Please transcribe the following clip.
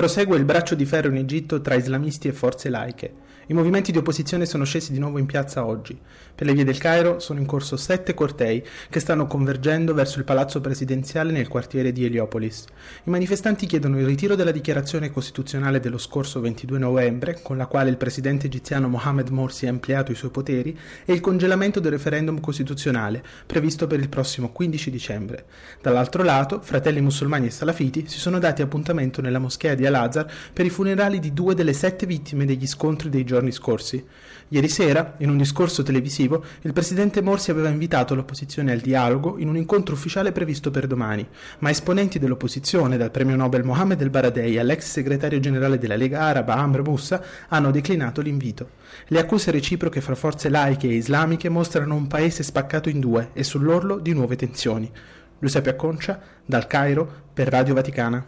Prosegue il braccio di ferro in Egitto tra islamisti e forze laiche. I movimenti di opposizione sono scesi di nuovo in piazza oggi. Per le vie del Cairo sono in corso 7 cortei che stanno convergendo verso il palazzo presidenziale nel quartiere di Heliopolis. I manifestanti chiedono il ritiro della dichiarazione costituzionale dello scorso 22 novembre, con la quale il presidente egiziano Mohamed Morsi ha ampliato i suoi poteri, e il congelamento del referendum costituzionale, previsto per il prossimo 15 dicembre. Dall'altro lato, fratelli musulmani e salafiti si sono dati appuntamento nella moschea di Al-Azhar per i funerali di 2 delle 7 vittime degli scontri dei giorni scorsi. Ieri sera, in un discorso televisivo, il presidente Morsi aveva invitato l'opposizione al dialogo in un incontro ufficiale previsto per domani, ma esponenti dell'opposizione, dal premio Nobel Mohamed El Baradei all'ex segretario generale della Lega Araba Amr Moussa, hanno declinato l'invito. Le accuse reciproche fra forze laiche e islamiche mostrano un paese spaccato in due e sull'orlo di nuove tensioni. Giuseppe Acconcia, dal Cairo, per Radio Vaticana.